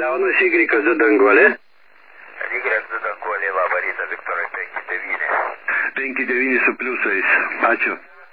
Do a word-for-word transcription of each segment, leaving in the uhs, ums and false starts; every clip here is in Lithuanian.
Jaunas Y du Danguolė. Y du Danguolė, labą rytą, Viktorai, penki devyni. penki devyni su pliusais. Ačiū.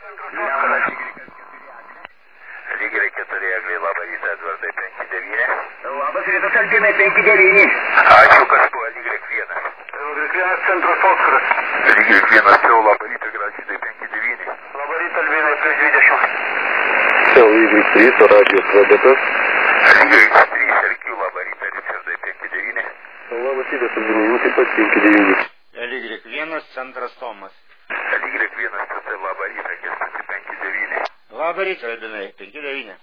Y keturi Eglė, labą rytą, Edvardai, penki devyni. Labas rytas, Albinai, penki devyni. Ačiū, kas buvo Y vienas. Y vienas centras Oskaras. Y vienas, jau labą rytą, Gražinai, penki devyni. Labą rytą, Albinai, plius dvidešimt. Y trys, radijos vedetas. Y trys, Erkiu, labą rytą, Richardai, penki devyni. Labas rytas, Albinai, jūs taip pat penki devyni. Y vienas, centras Tomas. Y vienas, C C, labą rytą, Kęstutis, penki devyni. Labą rytą, Albinai, penki devyni.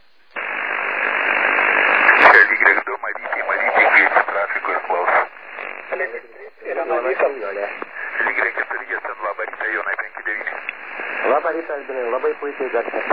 Y du, Marytė, Marytė, kviečia trafiko ir klauso. Y keturi, Jesen, labą rytą, Jonai, penki devyni. Labą rytą, Albinai, labai puikiai garsas.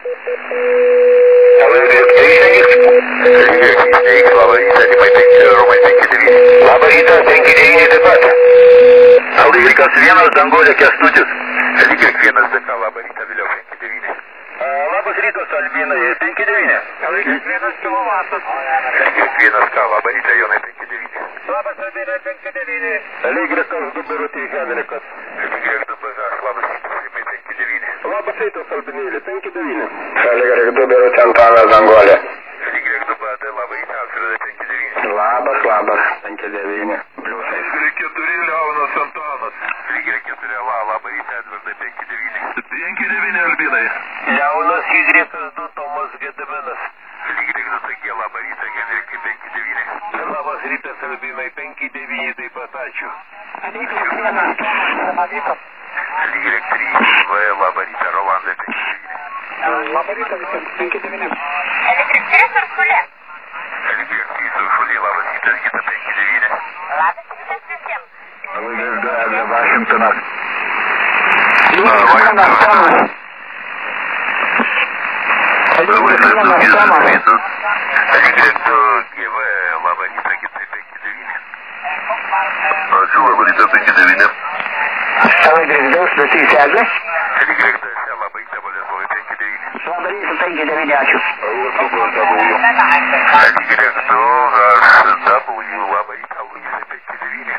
Y labą rytą, Rimai, penki, Romai, penki devyni. Labą rytą, penki devyni taip pat. Y vienas Danguolė Kęstutis. Y vienas, D K, labą rytą, Vėliau, penki devyni. Labas rytas, Albinai, penki devyni. Y vienas, kilovatas. Y vienas, K, labą rytą, Jonai, penki devyni. Labas, Albinai, penki devyni. Y du Birutė Henrikas. Y du, B H, labas rytas, Rimai, penki devyni. Labas rytas, Albinėlį, penki devyni. Y du Birutė Antanas Danguolė. Y du, B D, labą rytą, Alfredas, penki devyni. Labas, labas, penki devyni. Y keturi, Leonas Antanas. Y keturi, L, labą rytą, Edvardai, penki devyni. penki devyni Albinai. Leonas Y du, Tomas Gediminas. Y du, T G, labą rytą, Henrikai, penki devyni. Labas rytas, Albinai, penki devyni taip pat, ačiū. Y trys, V, labą rytą, Rolandai, penki devyni. Labą rytą, penki devyni. Y trys, Uršulė, labas rytas, Gita, penki devyni. Labas rytas visiems. Eglė Vašingtonas. Vašingtonas. Y du, G V, labą rytą, Gita, penki devyni. Ačiū, labą rytą, penki devyni. Y du, Stasys Eglė. Y D S, labą rytą, Boleslovai, penki devyni. Labą rytą, penki devyni, ačiū. Y du, H W, labą rytą, Luisai, penki devyni.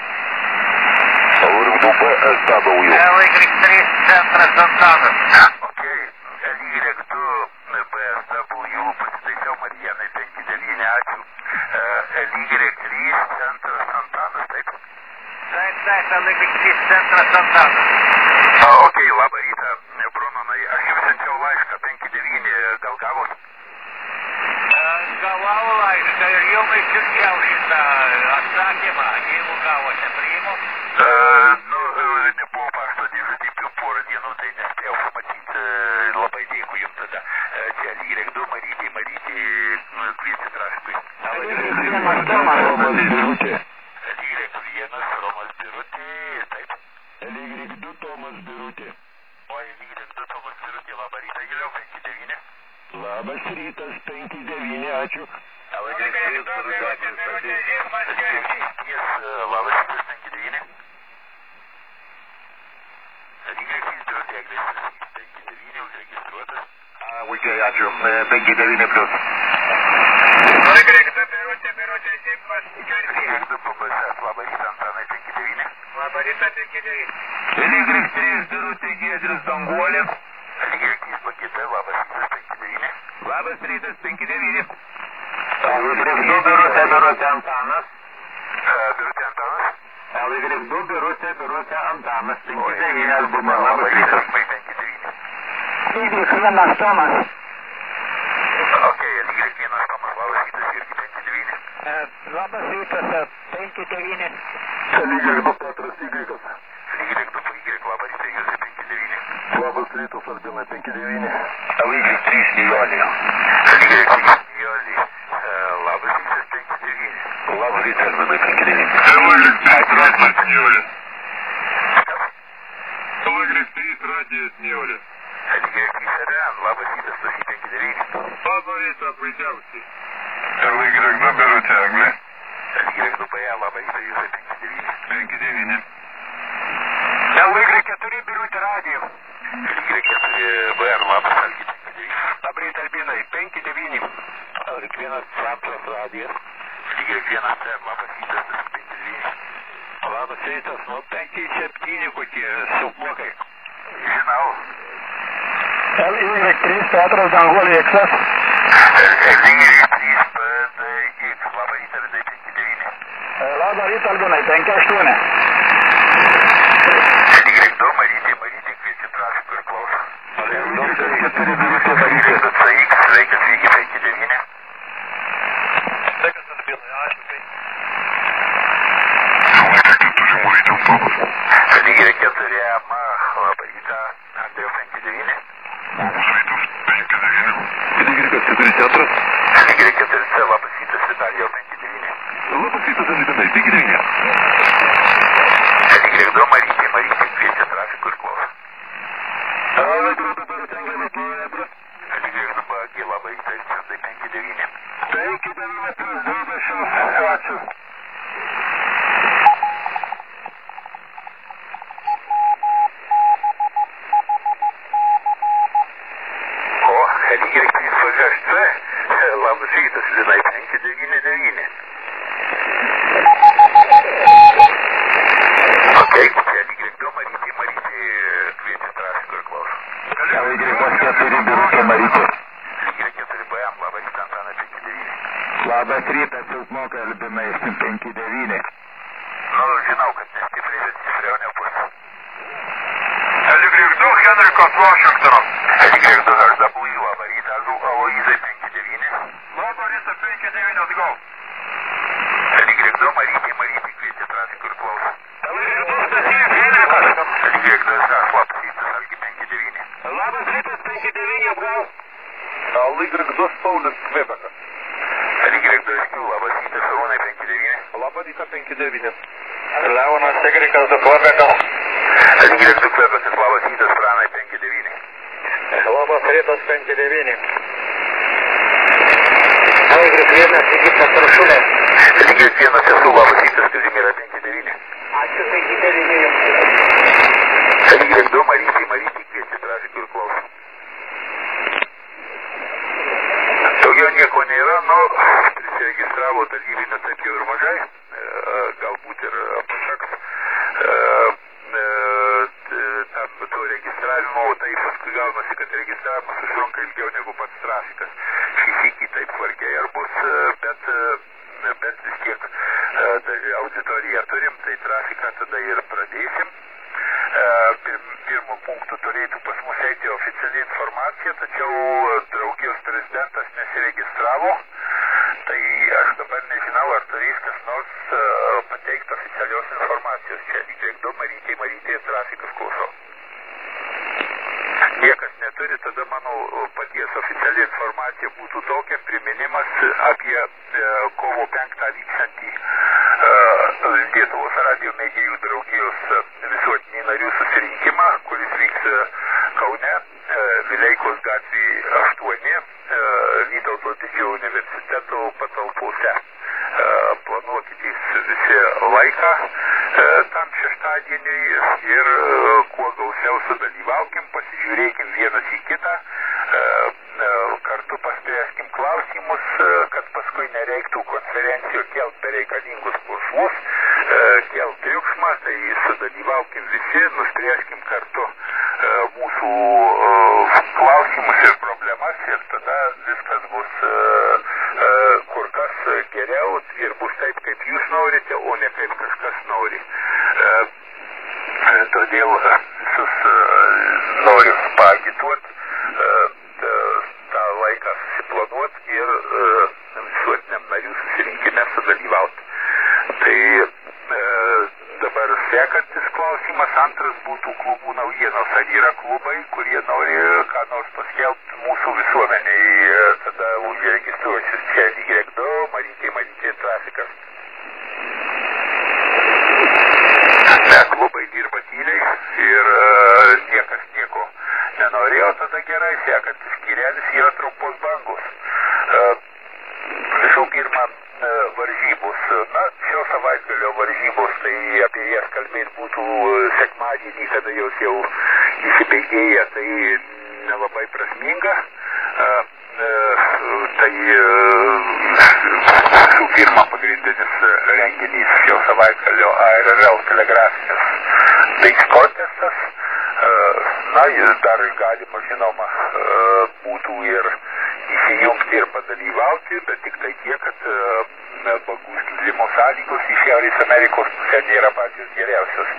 Y du, B S W. Y trys, centras Antanas. Ok, Y du, B S W, pasitaisiau Marijanai, penki devyni, ačiū. Y trys, centras Antanas, taip? Taip, taip, Y trys, centras Antanas. Ok, labą rytą, Brunonai, aš jums siunčiau laišką, penki devyni, gal gavot? Gavau laišką ir jums išsiunčiau šitą atsakymą, jeigu gavote, priimu. Nu, nebuvo pašto dėžutė porą dienų, tai nespėjau pamatyti, labai dėkui jums tada. Čia Y du, Marytė, Marytė, kviesti trafikui. Y vienas, Birutė. Y vienas, Romas Birutė, taip? Y du, Tomas Birutė. O Y du, Tomas Birutė, labą rytą, Giliau, penki devyni. Labas rytas, penki devyni, ačiū. Y trys, Birutė, Birutė, Žirmas, labas rytas, penki devyni. Y trys, Birutė, Eglės, penki devyni, užregistruotas. Vaikai, ačiū, penki devyni plius. Y du, Birutė, Birutė, Žirmas, Y du, P B S, labą rytą, Antanai, penki devyni. Labą rytą, penki devyni. Y trys, Birutė, Giedrius Danguolė. Y trys, Bagita, labas rytas, penki devyni. Labas rytas, penki devyni. Y du, Birutė, Birutė Antanas. Birutė Antanas. Y du, Birutė, Birutė Antanas, penki Y devyni, Albinai, labas labas rytas, rytas. Rimai, penki devyni. Y vienas, Tomas. Ok, Y vienas, Tomas, labas rytas, irgi penki devyni. Labas rytas, penki devyni. Y du, Petras Ygrikas. Y du, Y, labas rytas, Jūsai, penki devyni. Labas rytas, Albinai, penki devyni. Y trys, Nijolė. Y trys, Nijolė. Labas rytas, penki devyni. Labas rytas, Albinai, penki devyni. Y trys, Radijas Nijolė. Y trys, Radijas Nijolė. Y trys, Ren, labas rytas, Stasy, penki devyni. Labas rytas, puikiausiai. Y du, Birutė, Eglė. Y du, P E, labas rytas, Jūsai, penki devyni. penki devyni. Y keturi, Birutė Radija. Y keturi, B R, labas, Algi, penki devyni. Labas rytas, Albinai, penki devyni. Y vienas, Centras Radijas. Y vienas C, labas rytas, penki devyni. Labas rytas, nu penki septyni kokie sumokai. Žinau. L Y trys Petras Danguolė X S. L Y trys P D X, labą rytą, Vidai, penki devyni. Labą rytą, Albinai, penki aštuoni. L Y du, Marytė, Marytė, kviečia trafikų ir klauso. L Y du, keturi Marytė, Marytė. C X, sveikas, sveiki, penki devyni. Sveikas, Albinai, ačiū, penki. L Y keturi M, labą rytą, Andriau, penki devyni. L Y keturi centras. L Y keturi C, labas rytas, Vitalijau, penki devyni. Labas rytas, Albinai, penki devyni. L Y du, Marytė, Marytė, kviečia trafikų ir klauso. L Y du, Bagė, labą rytą, Ričardai, penki devyni. penki devyni, ačiū. O, L Y trys važiuoja C, labas rytas, Linai, penki devyni devyni. Ok, čia L Y du, Marytė, Marytė, kviečia trafikų ir klauso. L Y keturi Birutė, Marytė. L Y keturi B M, labas rytas, Antanai, penki devyni. Labas rytas, silpnokai, Albinai, penki devyni. Nu, žinau, kad nestipriai, bet stipriau nebus. L Y du, Henrikas Vašingtonas. L Y du, H W, labą rytą, Aloizai, penki devyni. Labą rytą, penki devyni, atgal. L Y du, Marytė, Marytė, kviečia trafikų ir klauso. L Y du, Stasys Henrikas. L Y du, labas rytas, Algi, penki devyni. Labas rytas, penki devyni, atgal. L Y du, Paulius Kvebekas. L Y du, labas rytas, Arūnai, penki devyni. Labą rytą, penki devyni. Leonas Egrikas du Kvebekas. L Y du, Kvebekas, labas rytas, Pranai, penki devyni. Labas rytas, penki devyni. Aigris vienas, Sigitas Rašūnė. L Y vienas, esu, labas rytas, Kazimira, penki devyni. Ačiū, penki devyni. L Y du, Marytė, Marytė, kviečia trafikų ir klauso. Daugiau nieko nėra, nu, prisiregistravo dalyviai ne taip jau ir mažai, galbūt ir pakaks tam to registravimo, tai paskui gaunasi, kad registravimas užtrunka ilgiau negu pats trafikas. Šį sykį taip vargiai ar bus, bet, bet vis tiek auditoriją turim, tai trafiką tada ir pradėsim. Pirmų punktų turėtų pas mus eiti oficiali informacija, tačiau draugijos prezidentas nesiregistravo, tai aš dabar nežinau, ar turės kas nors pateikti oficialios informacijos. Čia L Y du, Marytė, Marytė, trafikas klauso. Niekas neturi, tada mano paties oficiali informacija būtų tokia, priminimas apie kovo penktą vyksiantį Lietuvos radijo mėgėjų draugijos visuotinį narių susirinkimą, kuris vyks Kaune, Vileikos gatvėje aštuoni, Vytauto didžiojo universiteto patalpose. Planuokitės visi laiką tam šeštadieniui ir kuo gausiau sudalyvaukim, pasižiūrėkim vienas į kitą, kartu paspręskim klausimus, kad paskui nereiktų konferencijų kelt bereikalingus puršvus, kelt triukšmą, tai sudalyvaukim visi, nuspręskim kartu mūsų klausimus ir problemas ir tada viskas bus kur kas geriau ir bus taip, kaip jūs norite, o ne kaip kažkas nori. Todėl visus noriu paagituoti, tą laiką susiplanuoti ir visuotiniam narių susirinkime sudalyvauti. Tai dabar sekantis klausimas, antras būtų klubų naujienos. Ar yra klubai, kurie nori ką nors paskelbti mūsų visuomeniai, tada užregistruosis čia L Y du, Marytė, Marytė, trafikas. Ne, klubai dirba tyliai ir niekas nieko nenorėjo, tada gerai, sekantis skyrelis yra trumpos bangos. Visų pirma, varžybos. Na, šio savaitgalio varžybos, tai apie jas kalbėti būtų sekmadienį, kada jos jau įsibėgėja, tai nelabai prasminga. Tai visų pirma, pagrindinis renginys šio savaitgalio A R R L telegrafinis Days kontestas. Na, jis dar galima, žinoma, būtų ir įsijungti ir padalyvauti, bet tik tai tiek, kad bagų skydimo sąlygos iš Šiaurės Amerikos pusė nėra pačios geriausios.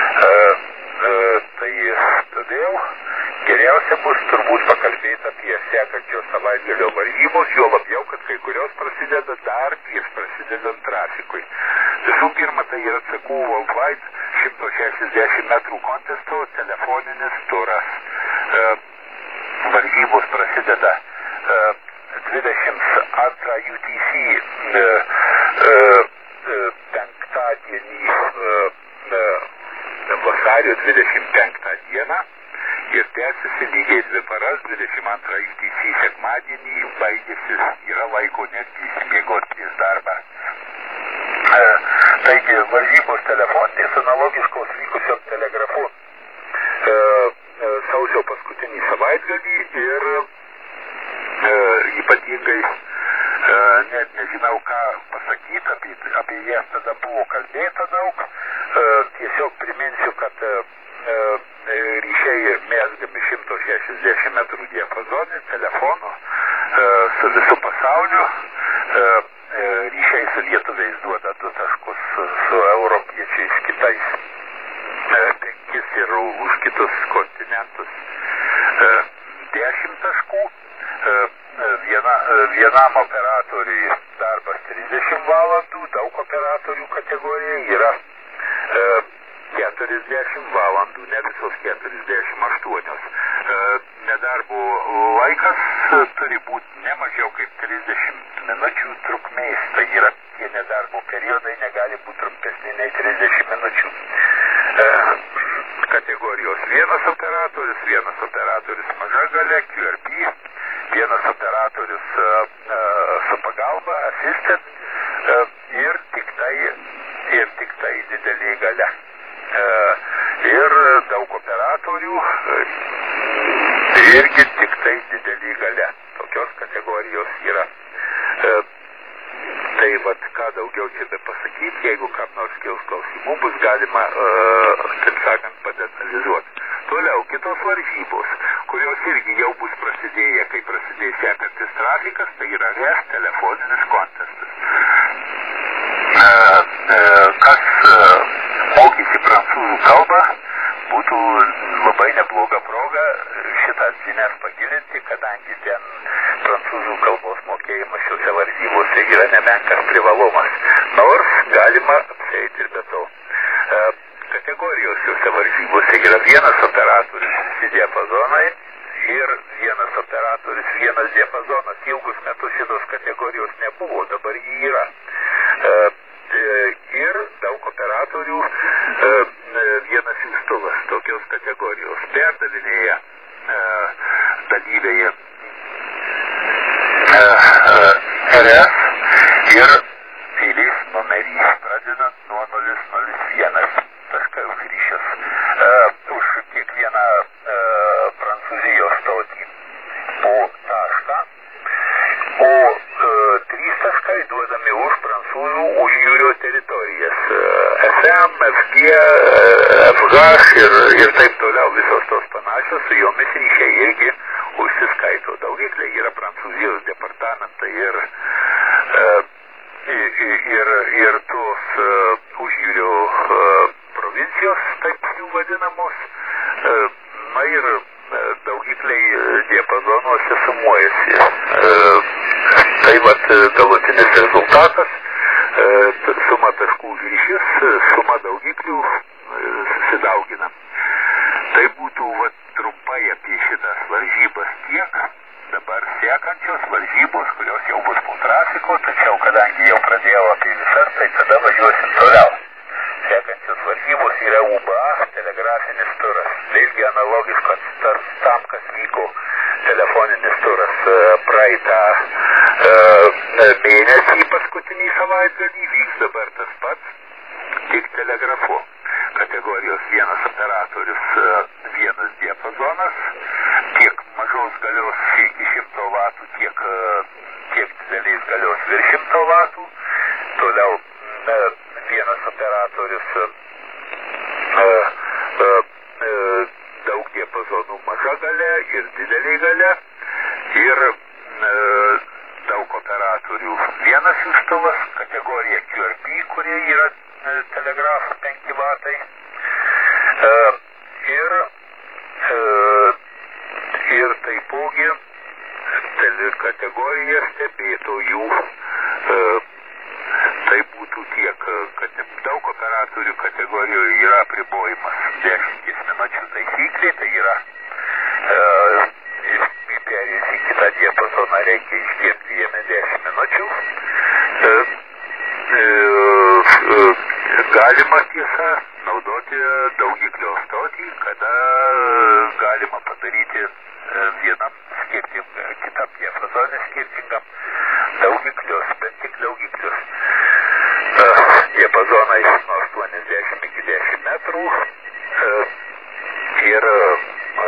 Tai todėl geriausia bus turbūt pakalbėti apie sekančio savaitgalio varžybos, jo labiau, kad kai kurios prasideda dar prieš prasidedant trafikui. Visų pirma, tai yra C Q Worldwide šimtas šešiasdešimt metrų kontesto telefoninis turas. Varžybos prasideda dvidešimt antrą U T C penktadienį vasario dvidešimt penktą dieną ir tęsiasi lygiai dvi paras, dvidešimt antrą U T C sekmadienį, baigėsi, yra laiko netgi įsimiegoti prieš darbą. Taigi, varžybos telefoninės analogiškos vykusios telegrafu sausio paskutinį savaitgalį ir ypatingai net nežinau ką pasakyti, apie, apie jas tada buvo kalbėta daug. Tiesiog priminsiu, kad ryšiai mezgami šimtas šešiasdešimt metrų diapazone, telefonu su visu pasauliu. Ryšiai su lietuviais duoda du taškus, su europiečiais kitais penkis ir už kitus kontinentus dešimt taškų. Viena, vienam operatoriui darbas trisdešimt valandų, daug operatorių kategorija yra keturiasdešimt valandų, ne visos keturiasdešimt aštuonios. Nedarbo laikas turi būti ne mažiau kaip trisdešimt minučių trukmės, tai yra tie nedarbo periodai negali būti trumpesni nei trisdešimt minučių. Kategorijos vienas operatorius, vienas operatorius maža galia, Q R P, vienas operatorius su pagalba, assistant ir tik tai, ir tik tai didelė galia. Ir daug operatorių irgi tik tai didelį galia. Tokios kategorijos yra. Tai vat, ką daugiau čia be pasakyti, jeigu kam nors kils klausimų, bus galima, taip sakant, padetallizuoti. Toliau, kitos varžybos, kurios irgi jau bus prasidėję, kai prasidės sekantis trafikas, tai yra R E S telefoninis kontestas. Kas mokysi prancūzų kalbą, būtų labai nebloga proga šitas žinias pagilinti, kadangi ten prancūzų kalbos mokėjimas šiuose varžybose yra nemenkas privalumas. Nors galima apsieiti ir be to. Kategorijos šiuose varžybose yra vienas operatorius visi diapazonai ir vienas operatorius vienas diapazonas. Ilgus metus šitos kategorijos nebuvo, dabar jį yra. Ir daug operatorių vienas siųstuvas tokios kategorijos. Perdavinėja dalyviai R E S ir eilės numerį, pradedant nuo nulis nulis vienas taškai už ryšius už kiekvieną Prancūzijos stotį po tašką, o trys taškai duodami už prancūzų užjūrio teritorijas. F M, F G, F H ir, ir taip toliau visos tos panašios, su jomis ryšiai irgi užsiskaito. Daugikliai yra Prancūzijos departamentai ir, ir, ir tos užjūrio provincijos, taip jų vadinamos, na ir daugikliai diapazonuose sumuojasi. Tai vat galutinis rezultatas, suma taškų už ryšius, suma daugiklių susidaugina. Tai būtų vat trumpai apie šitas varžybas tiek. Dabar sekančios varžybos, kurios jau bus po trafiko, tačiau kadangi jau pradėjau apie visas, tai tada važiuosim toliau. Sekančios varžybos yra U B A telegrafinis turas. Vėlgi analogiškas tarp tam, kas vyko telefoninis turas praeitą mėnesį paskutinį savaitgalį, vyks dabar tas pats, tik telegrafu. Kategorijos vienas operatorius, vienas diapazonas, tiek mažos galios iki šimto vatų, tiek, tiek didelės galios virš šimto vatų. Toliau didelė galia ir e, daug operatorių. Vienas siųstuvas, kategorija Q R P, kurie yra e, telegrafo penki vatai. E, ir, e, ir taipogi kategorija stebėtojų. E, tai būtų tiek, kad daug operatorių kategorijoje yra apribojimas dešimties minučių taisyklė, tai yra e, perėjus į kitą diapazoną reikia išdirbti jame dešimt minučių. E, e, galima tiesa naudoti daugiklio stotį, kada galima padaryti vienam skirtingam, kitam diapazonui skirtingam daugiklius, bet tik daugiklius. Uh, diapazonai nuo aštuoniasdešimt iki dešimt metrų uh, ir uh,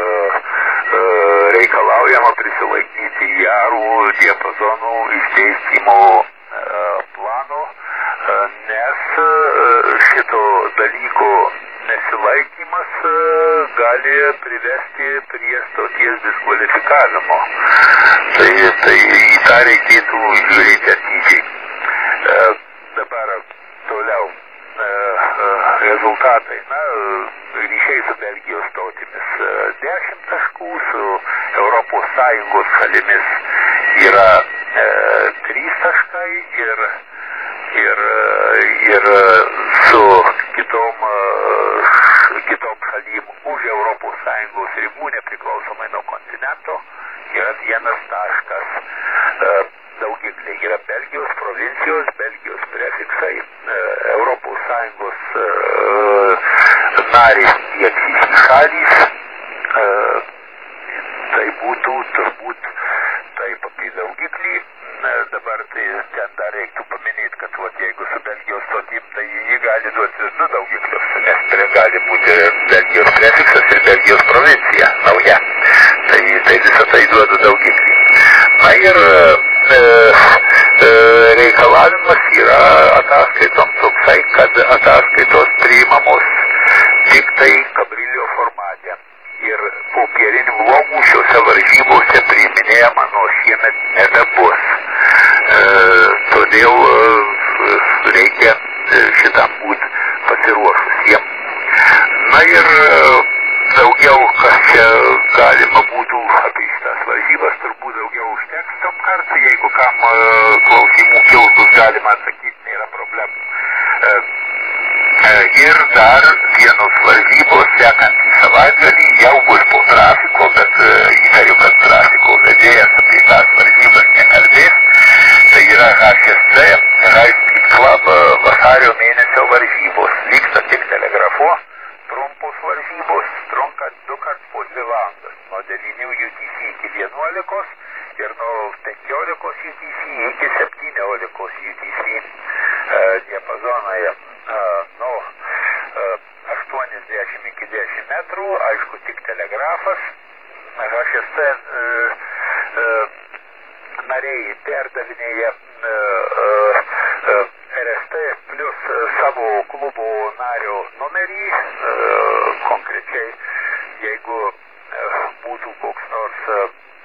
uh, reikalaujama prisilaikyti jarų diapazonų išdėstymo uh, plano, uh, nes uh, šito dalyko nesilaikymas uh, gali privesti prie stoties diskvalifikavimo. Tai, tai į tą reikėtų žiūrėti atidžiai. Uh, dabar toliau uh, uh, rezultatai. Na, ryšiai su Belgijos stotimis. Uh, dešimt taškų su Europos Sąjungos šalimis yra uh, trys taškai ir, ir, ir su kitom, uh, kitom šalim už Europos Sąjungos ribų, nepriklausomai nuo kontinento, yra vienas taškas. Uh, daugikliai yra Belgijos provincijos, Belgijos prefiksai, uh, Europos Sąjungos uh, narės tiek šalys. Uh, tai būtų turbūt taip apie daugiklį. Uh, dabar tai ten dar reiktų paminėti, kad vat, jeigu su Belgijos stotim, tai jį gali duoti du daugiklius, nes tai gali būti Belgijos prefiksas ir Belgijos provincija nauja. Tai, tai visą tai duoda daugiklį. Na ir e, e, reikalavimas yra ataskaitom toksai, kad ataskaitos priimamos tik tai kabrilio formate. Ir popierinių blokų šiuose varžybose priiminėjama nuo šiemet nebebus. E, todėl e, reikia šitam būti pasiruošusiem. Na ir e, daugiau, kas čia galima būtų apie šitas varžybas, turbūt daugiau užteks tom kartą, jeigu kam e, klausimų kiltus galima atsakyti, nėra problemų. E, e, ir dar vienos varžybos sekantį savaitgalį jau bus po trafiko, bet e, įtariu, kad trafiko vedėjas apie tas varžybas nekalbės. Tai yra H S C, High Speed Club vasario mėnesio varžybos. Vyksta tik telegrafu. Trumpos varžybos trunka du kart po dvi valandas, nuo devynių U T C iki vienuolikos ir nuo penkiolikos U T C iki septyniolikos U T C uh, diapazonoje uh, nuo uh, aštuoniasdešimt iki dešimt metrų, aišku, tik telegrafas. H S C uh, uh, nariai perdavinėja uh, uh, uh, R S T plus savo klubo nario numerį, e, konkrečiai, jeigu e, būtų koks nors, e,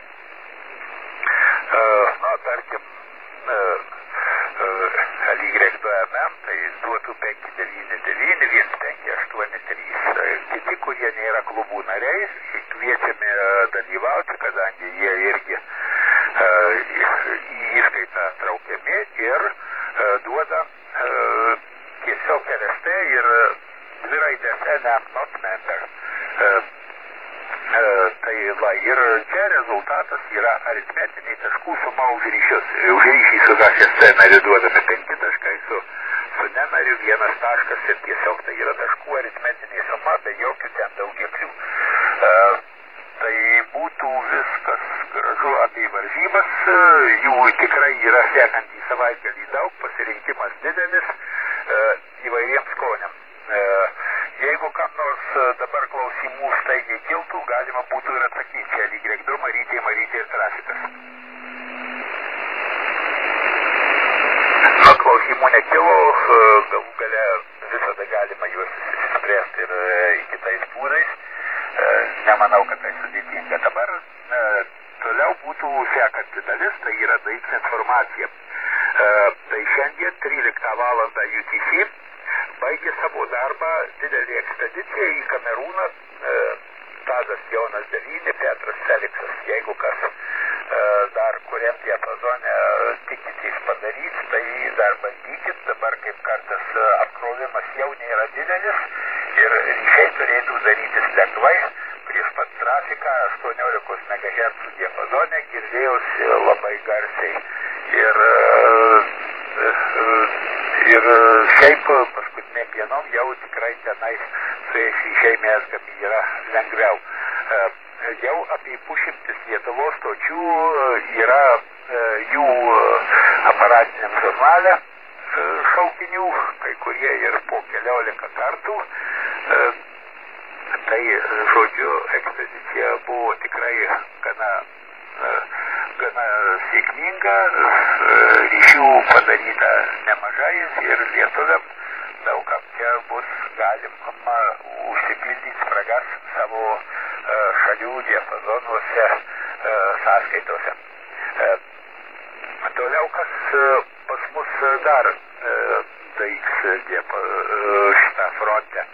na, tarkim, e, e, L Y D M M, tai duotų penki devyni devyni vienas penki aštuoni trys. E, kiti, kurie nėra klubų nariai, kviečiami dalyvauti, kadangi jie irgi e, į įskaitą traukiami ir duoda uh, tiesiog L S T ir dvi raidės N M not member. Uh, uh, tai va, ir čia rezultatas yra aritmetiniai taškų suma už ryšius. Už ryšį su H S C nariu duodami penki taškai, su, su nenariu vienas taškas ir tiesiog tai yra taškų aritmetinė suma, be jokių ten daugiklių. Uh, tai būtų viskas gražu apie varžybas, jų tikrai yra sekantį savaitgalį daug, pasirinkimas didelis e, įvairiems skoniams. E, jeigu kam nors dabar klausimų staigiai kiltų, galima būtų ir atsakyti čia Y du, Marytė, Marytė ir trafikas. Nuo klausimų nekilo, galų gale visada galima juos spręsti ir kitais būdais. Nemanau, kad tai sudėtinga. Dabar e, sekanti dalis, tai yra daiks informacija. Tai šiandien tryliktą valandą U T C baigė savo darbą didelį ekspediciją į Kamerūną. Tadas Jonas devyni, Petras Feliksas. Jeigu kas dar kuriam diapazone tikitys padarys, tai dar bandykit. Dabar kaip kartas apkrovimas jau nėra didelis ir ryšiai turėtų darytis lengvai. Prieš pat trafiką aštuoniolikos megahercų diapazone girdėjusi labai garsiai. Ir, ir šiaip paskutinėm dienom jau tikrai tenais su ryšiai mezgami yra lengviau. Jau apie pusšimtis Lietuvos stočių yra jų aparatiniam žurnale šaukinių, kai kurie ir po keliolika kartų. Tai, žodžiu, ekspedicija buvo tikrai gana, gana sėkminga, ryšių padaryta nemažai ir lietuviam daugam čia bus galima užsipildyti spragas savo šalių diapazonuose sąskaitose. Toliau, kas pas mus dar daiks šitą frontę.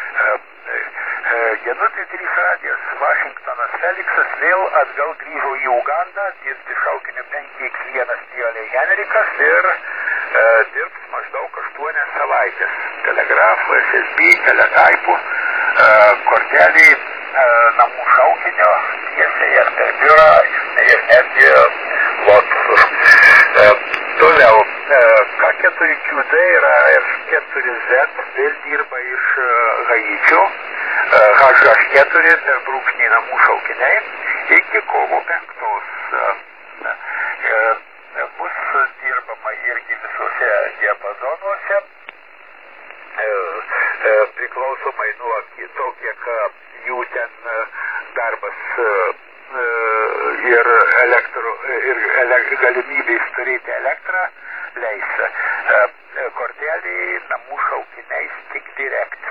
Genutė trys radijas Vašingtonas Feliksas vėl atgal grįžo į Ugandą, dirbti šaukiniu penki iks vienas Nijolė Henrikas ir e, dirbs maždaug aštuonias savaitės. Telegrafų, S S B, teletaipų, e, kortelį e, namų šaukinio, tiesiai ar per biurą ir netgi lotusų. E, toliau, e, K keturi Q D ir F keturi Z vėl dirba iš e, Haičio. H H keturi per brūkšnį namų šaukiniai iki kovo penktos. Bus dirbama irgi visose diapazonuose, priklausomai nuo to, kiek jų ten darbas ir, elektro, ir ele, galimybės turėti elektrą leis. Kortelį namų šaukiniais tik direkt.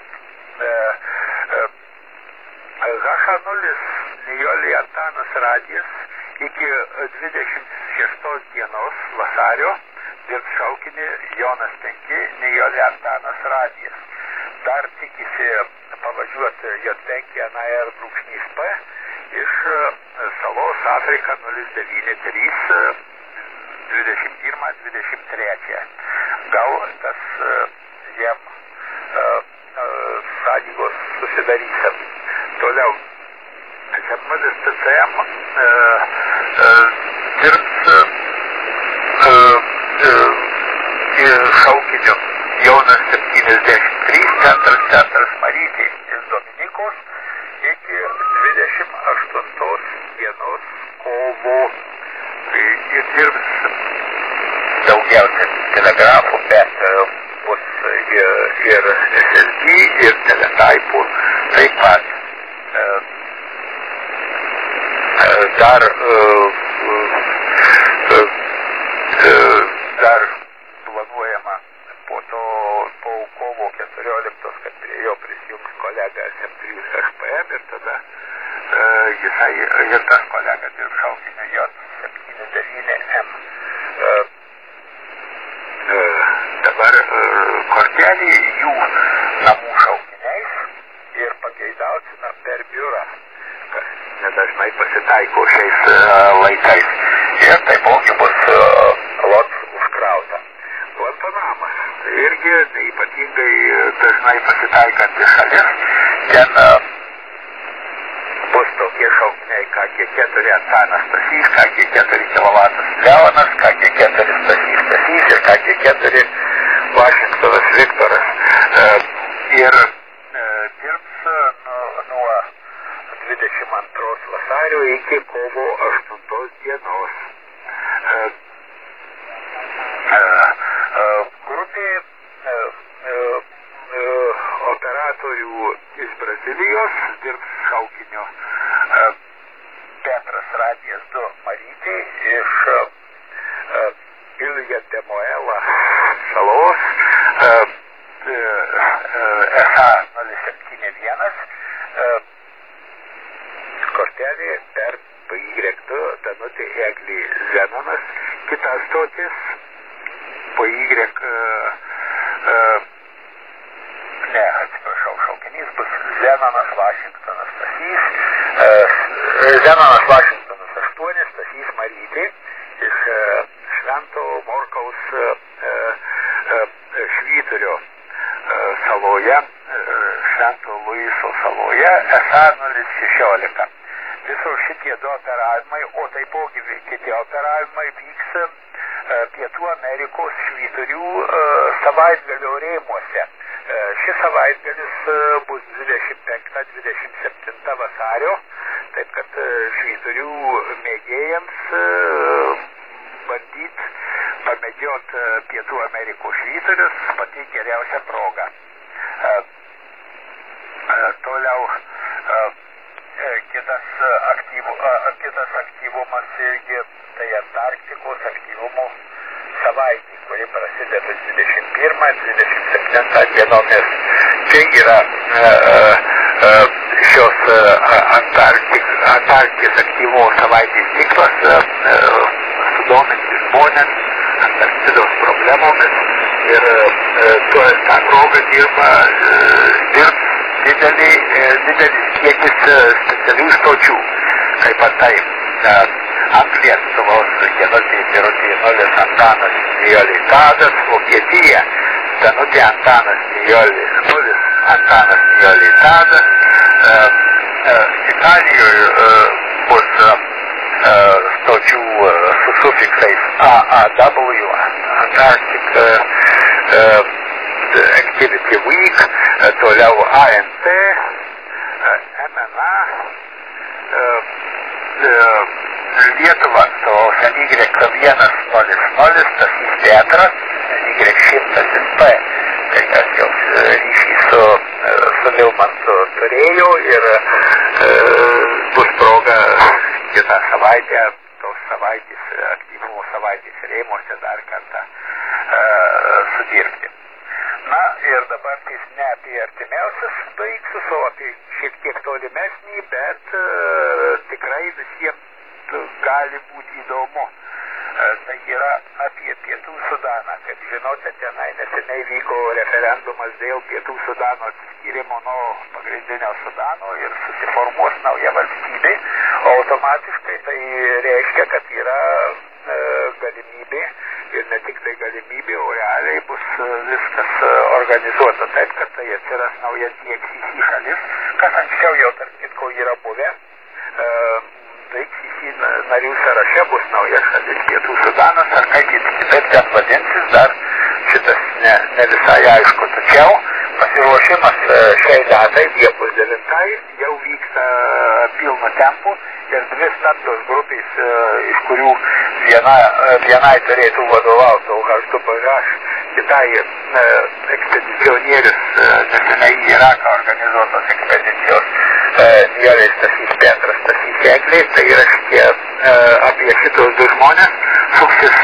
H nulis Nijolė Antanas radijas iki dvidešimt šeštos dienos vasario dirbs šaukinį Jonas penki Nijolė Antanas radijas. Dar tikisi pavažiuoti J penki N A R brūkšnys P iš salos Afrika nulis devyni trys dvidešimt pirmą dvidešimt trečią. Gal tas jiem sąlygos susidarysim. Toliau, Žemnulis T C M e, e, dirbs e, e, šaukiniu Jonas septyniasdešimt trys, centras centras Marytė iš Dominikos iki dvidešimt aštuntos dienos kovo. Ir dirbs daugiausia telegrafų, bet bus ir, ir S S B, ir teletaipų taip pat. Dar, dar planuojama po to, po kovo keturioliktos, kad prie jo prisijungs kolega S M trys H P M ir tada jisai ir tas kolega dirb šaukiniu J septyni devyni M. Dabar kortelį jų namų šaukiniais ir pageidautina per biurą, kas nedažnai pasitaiko šiais uh, laikais. Ir taipogi bus uh, lots užkrauta. Guantanamas irgi ypatingai dažnai pasitaikanti šalis. Ten uh, bus tokie šaukiniai K G keturi Antanas Stasys, K G keturi kilovatas Leonas, K G keturi Stasys Stasys ir K G keturi Vašingtonas Viktoras. Uh, ir uh, dirbs uh, nuo dvidešimt antros vasario iki kovo aštuntos dienos. Uh, uh, uh, grupė uh, uh, uh, operatorių iš Brazilijos dirbs šaukiniu uh, Petras radijas du Marytė iš uh, Ilja de Moela salos uh, uh, S A nulis septyni vienas uh, kortelė per P Y du Danutė Eglė Zenonas, kita stotis po Y, uh, uh, ne, atsiprašau, šaukinys bus Zenonas Vašingtonas Stasys, uh, Zenonas Vašingtonas aštuoni, Stasys Marytė iš uh, Švento Morkaus uh, uh, Švyturio uh, saloje, uh, Švento Luiso saloje, esą nulis šešiolika. Visos šitie du operavimai, o taipogi kiti operavimai vyks uh, Pietų Amerikos švyturių uh, savaitgalio rėmuose. Uh, šis savaitgalis uh, bus dvidešimt penktą dvidešimt septintą vasario, taip kad uh, švyturių mėgėjams uh, bandyt pamedžiot uh, Pietų Amerikos švyturius pati geriausia proga. Uh, uh, toliau uh, Kitas, aktyvu, kitas aktyvumas irgi tai Antarktikos aktyvumų savaitė, kuri prasideda dvidešimt pirmą dvidešimt septintą dienomis. Čia yra šios Antarktik, Antarktis aktyvumo savaitės ciklas sudominti žmonės Antarktidos problemomis ir tuo tą progą dirba dirbs didelį, didelis kiekis specialių stočių, kaip antai ant Lietuvos Genutė Birutė nulis Antanas Nijolė Tadas, Vokietija Danutė Antanas Nijolė nulis Antanas Nijolė Tadas, Italijoje bus stočių su sufiksais A A W, Antarctic Activity Week, toliau A N T, M N A, Lietuva su Y vienas nulis nulis, Stasys Petras, Y šimtas P, tai kas jau ryšį su, su Vilmantu turėjo ir e, bus proga kitą savaitę, tos savaitės, aktyvumo savaitės rėmuose dar kartą e, sudirbti. Na ir dabar tai ne apie artimiausius daiktus, o apie šiek tiek tolimesnį, bet uh, tikrai visiems gali būti įdomu. Uh, tai yra apie Pietų Sudaną. Kaip žinote, tenai neseniai vyko referendumas dėl Pietų Sudano atsiskyrimo nuo pagrindinio Sudano ir susiformuos nauja valstybė. O automatiškai tai reiškia, kad yra uh, galimybė ir ne tik tai galimybė, o realiai bus viskas organizuota taip, kad tai atsiras nauja T X C šalis, kas anksčiau jau tarp kitko yra buvę. T X C narių sąraše bus nauja šalis Pietų Sudanas, ar kaip kitaip ten vadinsis, dar šitas ne, ne visai aišku. Tačiau pasiruošimas šiai datai, Liepos devintai, jau vyksta pilnu tempu ir dvi stambios grupės, iš kurių viena, vienai turėtų vadovauti O H du P H, kitai ekspedicionierius neseniai į Iraką organizuotos ekspedicijos Nijolė Stasys Petras, Stasys Eglė, tai yra šitie apie šitos du žmonės suksis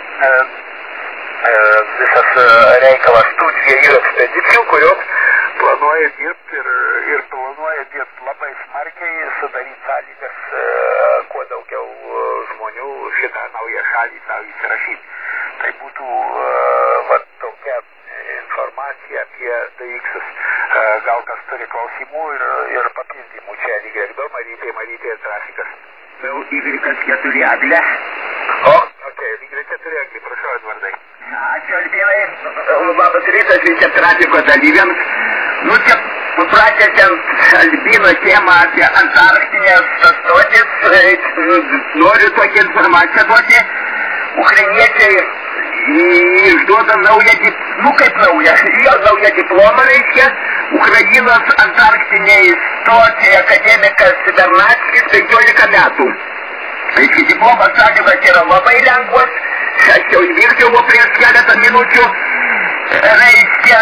visas reikalas tų dviejų ekspedicijų, kurios planuoja dirbti ir, ir planuoja dirbti labai smarkiai, sudaryti sąlygas kuo daugiau žmonių šitą naują šalį savo įsirašyti. Tai būtų va, tokia informacija apie D X-us. Gal kas turi klausimų ir, ir papildymų čia Y du, Marytė, Marytė ir trafikas. Jau Y keturi Eglė. O, ok, Y keturi Eglė, prašau, Edvardai. Ačiū, Albinai. Labas rytas visiems trafiko dalyviams. Nu, čia pratęsiant Albino temą apie Antarktinės stotis, noriu tokią informaciją duoti. Ukrainiečiai išduoda naują, nu kaip naują, jo naują diplomą reiškia, Ukrainos Antarktiniai stočiai akademikas Vernackis penkiolika metų. Reiškia, diplomas sąlygas yra labai lengvas, aš jau įvirkiau prieš keletą minučių, reiškia,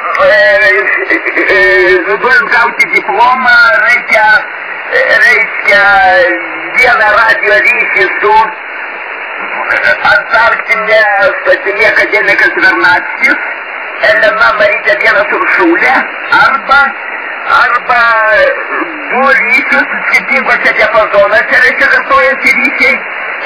norint gauti diplomą, reikia, reiškia, vieną radio ryšį su Antarktinė stotimi akademikas Vernackis, Elena Marytė vienas Uršulė, arba, arba du ryšius skirtingose diapazonuose, reiškia, kartojasi ryšiai,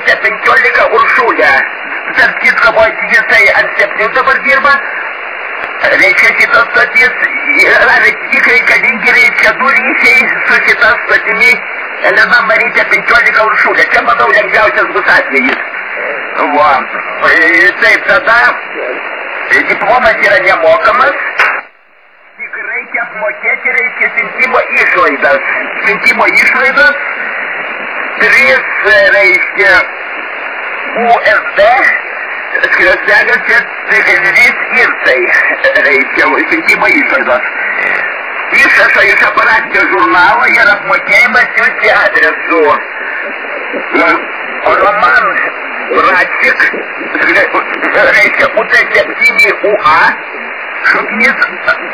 Marytė penkiolika Uršulė. Tarp kitko, jisai ant septynių dabar dirba. Reikia šitos stotis, yra tik reikalingi reikia du ryšiai su šitas stotimi Elena Marytė penkiolika Uršulė. Čia, manau, lengviausias bus atvejis. Va. Taip, tada diplomas yra nemokamas. Tik reikia apmokėti, reikia siuntimo išlaidas. Siuntimo išlaidas trys, reiškia, U S D, skresnegas čia trys irtai, reikia siuntimo išlaidos. Išrašo iš aparatinio žurnalo ir apmokėjimas siunti adresu. Roman Račik, reikia U T septyni U A, šuknis,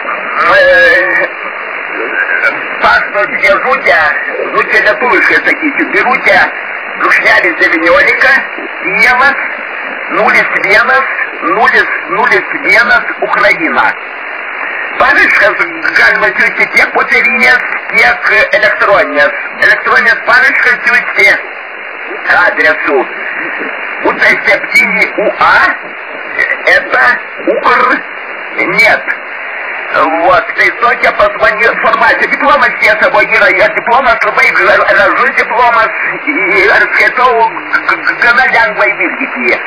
pašto dėžutė, nu čia lietuviškai sakysiu, birutė, brūkšnelis devyniolika, Kijevas, nulis vienas, nulis nulis vienas, Ukraina. Paraiškas galima siųsti tiek popierinės, tiek elektroninės. Elektroninės paraiškas siųsti adresu U T septyni U A, eta Ukr net. Вот, tai tokia pas man informacija. Diplomas tiesa buvo yra, jo diplomas labai gražus diplomas ir skaitau gana lengvai vykdyti jį.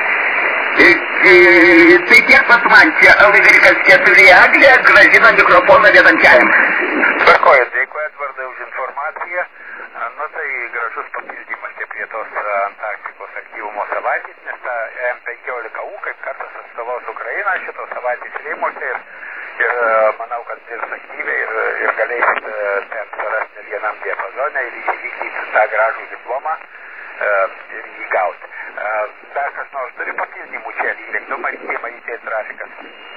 Tai tiek pas man čia Algirikas keturi Eglė grąžina mikrofoną vedančiajam. Tvarkoju, dėkui Edvardai už informaciją. Nu tai gražus papildymas čia prie tos Antarktikos aktyvumo savaitės, nes ta M penkiolika U kaip kartas atstovaus Ukrainą šitos savaitės rėmuose ir, ir manau, kad dirbs aktyviai ir, ir galėsit ten surasti vienam diapazone ir įvykdyti tą gražų diplomą ir jį gauti. Dar kas nors turi papildymų čia, lygrektų Marytė, Marytė trafikas.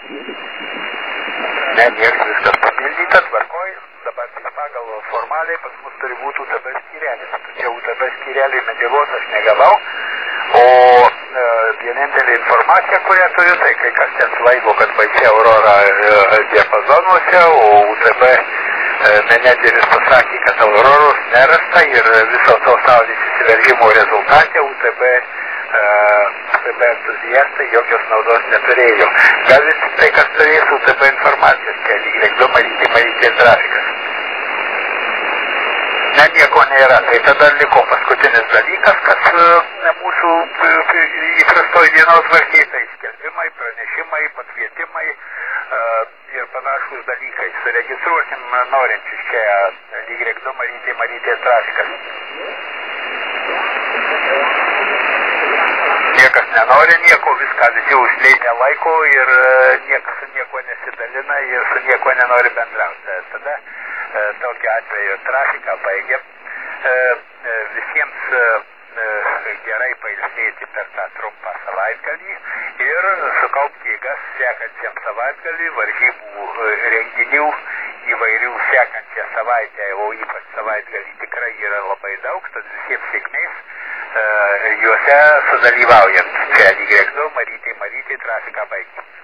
Ne, nieks viskas papildyta, tvarkoj. Dabar tik pagal formaliai pas mus turi būti U T B skyrelis. Čia U T B skyrelį medžiagos aš negavau, o e, vienintelė informacija, kurią turiu, tai kai kas ten svaigo, kad baigė Aurora e, diapazonuose, o U T B e, menedžeris pasakė, kad Auroros nerasta ir viso to saulės įsiveržimo rezultate U T B U T B entuziastai jokios naudos neturėjo. Gal vis tai, kas turės U T B informacijos, čia lygrektų Marytė, Marytė trafikas. Ne, nieko nėra. Tai tada liko paskutinis dalykas, kas ne, mūsų įprastoj dienos varkiai, tai skelbimai, pranešimai, pakvietimai uh, ir panašus dalykai. Suregistruosim norinčius čia lygrektų Marytė, Marytė trafikas. Niekas nenori nieko, viską visi užleidė laiko ir niekas su nieko nesidalina ir su nieko nenori bendrauti. Tada e, tokiu atveju trafiką baigiam. E, e, visiems e, gerai pailsėti per tą trumpą savaitgalį ir sukaupti jėgas sekančiam savaitgalį, varžybų renginių įvairių sekančią savaitę, o ypač savaitgalį tikrai yra labai daug, tad visiems sėkmės. Uh, juose sudalyvaujant. Čia lygrektų Marytė, Marytė trafiką baigti.